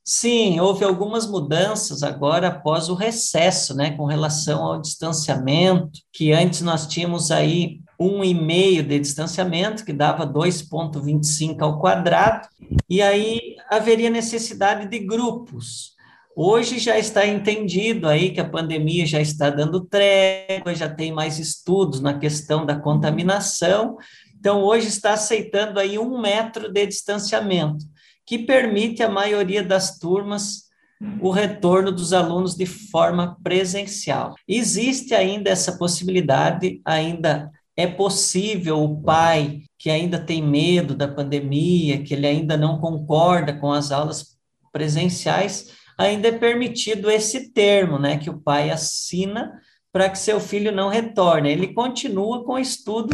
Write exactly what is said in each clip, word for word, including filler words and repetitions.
Sim, houve algumas mudanças agora após o recesso, né, com relação ao distanciamento, que antes nós tínhamos aí um e meio de distanciamento, que dava dois vírgula vinte e cinco ao quadrado, e aí haveria necessidade de grupos. Hoje já está entendido aí que a pandemia já está dando trégua, já tem mais estudos na questão da contaminação, então hoje está aceitando aí um metro de distanciamento que permite à maioria das turmas o retorno dos alunos de forma presencial. Existe ainda essa possibilidade, ainda é possível o pai que ainda tem medo da pandemia, que ele ainda não concorda com as aulas presenciais, ainda é permitido esse termo, né, que o pai assina para que seu filho não retorne. Ele continua com o estudo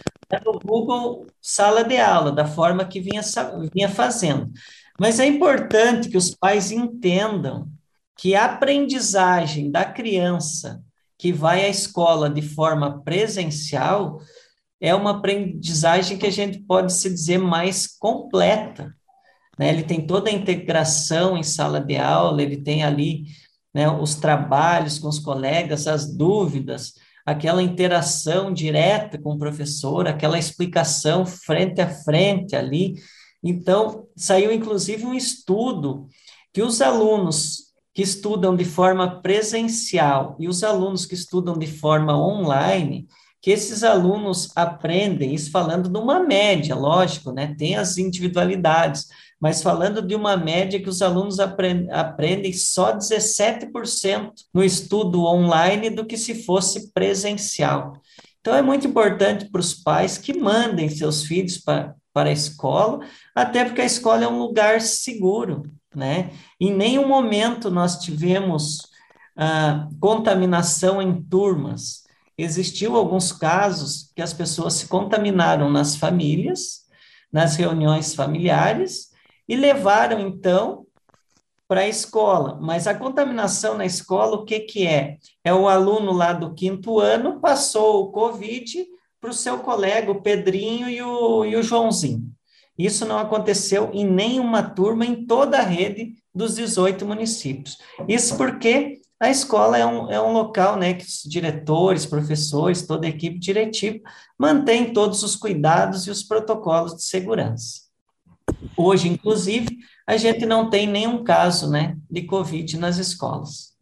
no Google Sala de Aula, da forma que vinha, vinha fazendo. Mas é importante que os pais entendam que a aprendizagem da criança que vai à escola de forma presencial é uma aprendizagem que a gente pode se dizer mais completa, né? Ele tem toda a integração em sala de aula, ele tem ali, né, os trabalhos com os colegas, as dúvidas, aquela interação direta com o professor, aquela explicação frente a frente ali. Então, saiu inclusive um estudo que os alunos que estudam de forma presencial e os alunos que estudam de forma online, que esses alunos aprendem, isso falando de uma média, lógico, né? Tem as individualidades, mas falando de uma média que os alunos aprendem, aprendem só dezessete por cento no estudo online do que se fosse presencial. Então, é muito importante para os pais que mandem seus filhos para, para a escola, até porque a escola é um lugar seguro, né? Em nenhum momento nós tivemos ah, contaminação em turmas. Existiu alguns casos que as pessoas se contaminaram nas famílias, nas reuniões familiares, e levaram, então, para a escola. Mas a contaminação na escola, o que que é? É o aluno lá do quinto ano passou o Covid para o seu colega, o Pedrinho e o, e o Joãozinho. Isso não aconteceu em nenhuma turma em toda a rede dos dezoito municípios. Isso porque a escola é um, é um local, né, que os diretores, professores, toda a equipe diretiva mantém todos os cuidados e os protocolos de segurança. Hoje, inclusive, a gente não tem nenhum caso, né, de Covid nas escolas.